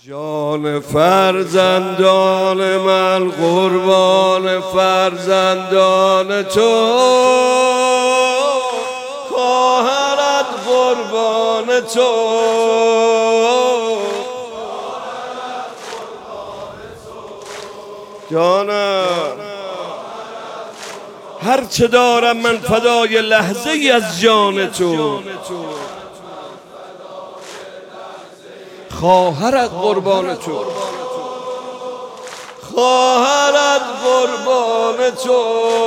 جان فرزندان من قربان فرزندان تو، خواهرت قربان تو. جانم هرچه دارم من فدای لحظه ای از جان تو، خواهرت قربان تو، خواهرت قربان تو.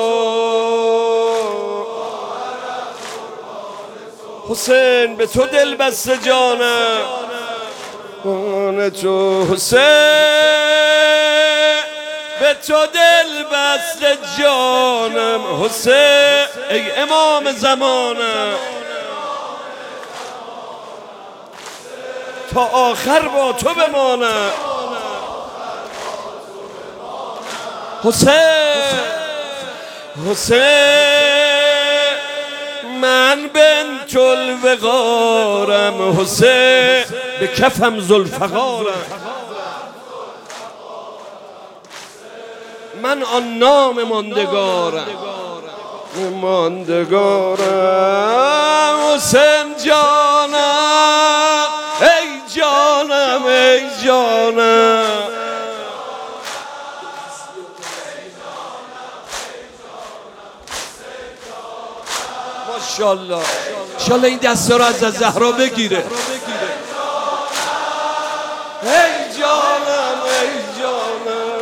حسین به تو دل بسته جانم، تو حسین به تو دل بسته جانم. حسین ای امام زمانم، تا آخر با تو بمانم. حسین حسین من بنت الوقارم، حسین به کفم ذوالفقارم. من آن نام ماندگارم، ماندگارم. حسین جانم ای جانم ای جانم، ماشاءالله انشالله این دسته رو از زهرا بگیره. ای جانم ای جانم،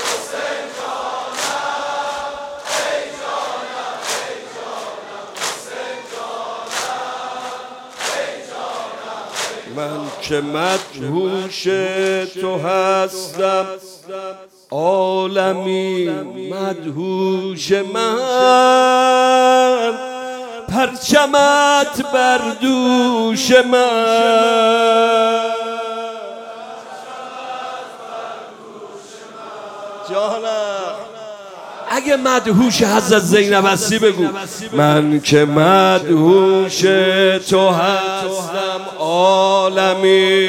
من که مدهوش تو هستم، عالمی مدهوش من، پرچمت بر دوش من. جانم اگه مدهوش حضرت زینب هستی بگو. من که مدهوش تو هستم، عالمی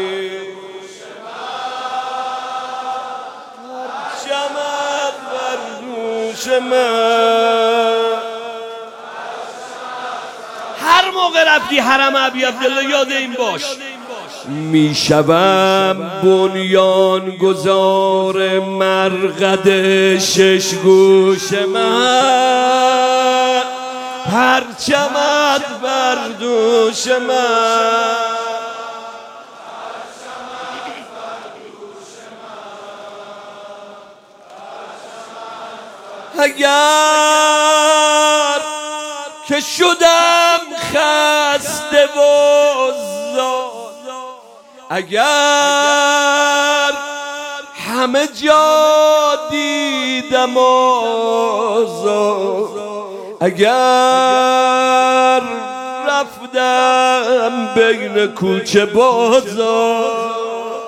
پرچمت بر دوش من. هر موقع رفتی حرم ابی عبدالله یاد این باش. میشوم بنیان گذار مرقد شش گوش من، پرچمت بر دوش من. اگر که شدم خسته و زار، اگر همه جا دیدم آزار، اگر رفتم بین کوچه بازار،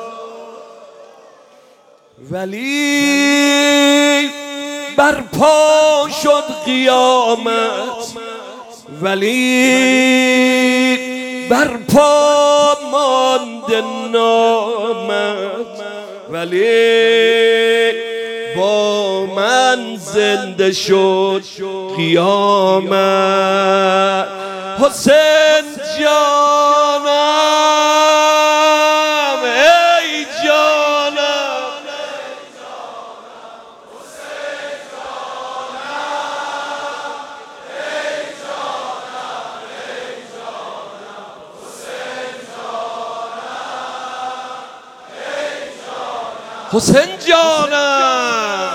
ولی برپا شد قیامت، ولی برپا ماند نامت، ولی با من زنده شد قیامت. حسین جانم ای جانم، حسین جانم ای جانم، ای جانم حسین جانم، ای جانم حسین جانم.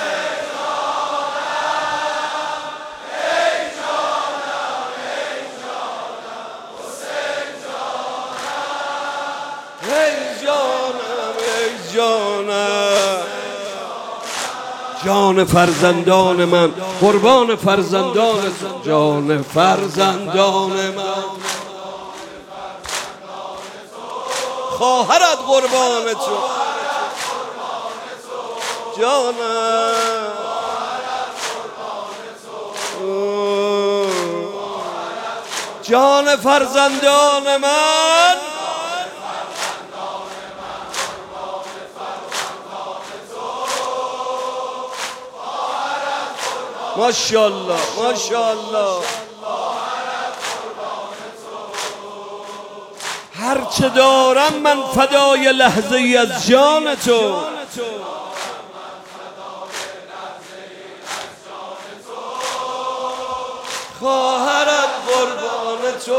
جان فرزندان من قربان فرزندان تو، جان فرزندان من خواهرت قربان تو، جانم جان فرزندان من ماشاءالله ماشاءالله. هرچه دارم من فدای لحظه ای از جان تو. خواهرم قربان تو.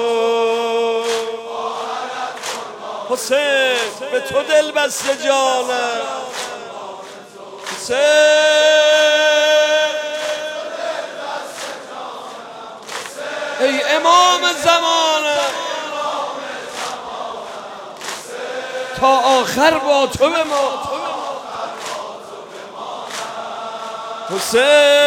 حسین به تو دل بسته جانم. حسین ای امام زمانم، تا آخر با تو بمان. حسین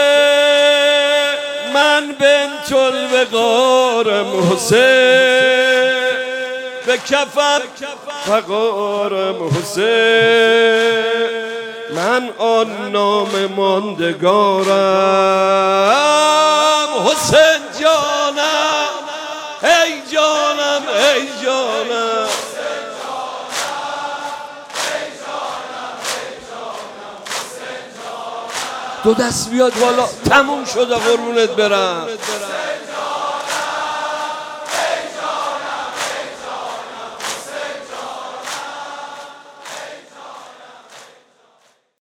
من بنت الوقارم، حسین به کفم فقارم، حسین من آن نام ماندگارم. حسین جانم ای جانم ای جانم. دو دست بیاد بالا، تموم شده قربونت برم.